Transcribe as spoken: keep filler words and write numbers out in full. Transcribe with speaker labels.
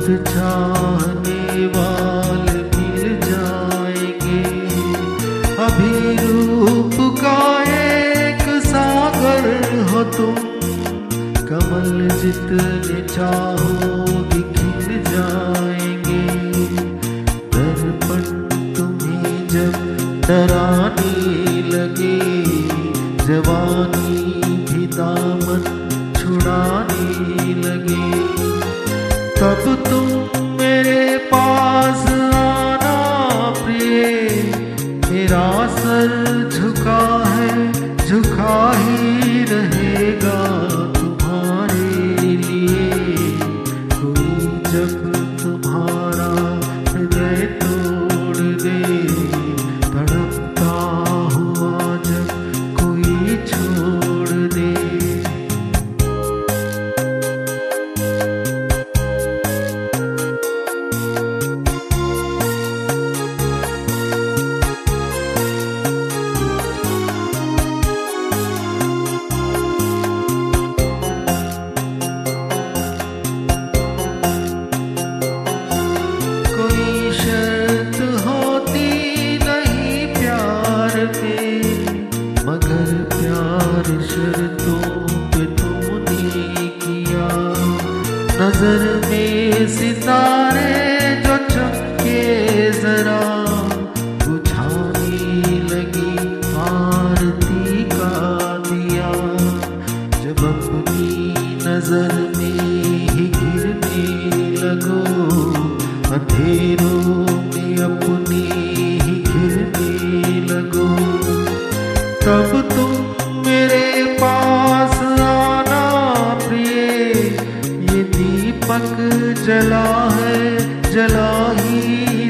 Speaker 1: बहुत चाहने वाले मिल जाएंगे। अभी रूप का एक सागर हो तुम, कमल जितने चाहोगे खिल जाएंगे। दर्पण तुम्हें जब डराने लगे, जवानी भी दामन छुड़ाने लगे, तब तुम मेरे पास आना प्रिय। मेरा सर झुका है, झुका ही रहेगा तुम्हारे लिए। कोई जब तुम्हारा हृदय तोड़ दे, तड़पता हुआ जब कोई छोड़ दे। मगर प्यार शर्तों पे तुमने किया। नजर में सितारे जो चमके जरा, बुझाने लगी आरती का दिया। जब अपनी नजर में ही गिरने लगो, अंधेरों में अपने ही गिरने लगो, तब तुम मेरे पास आना प्रिय। ये दीपक जला है, जला ही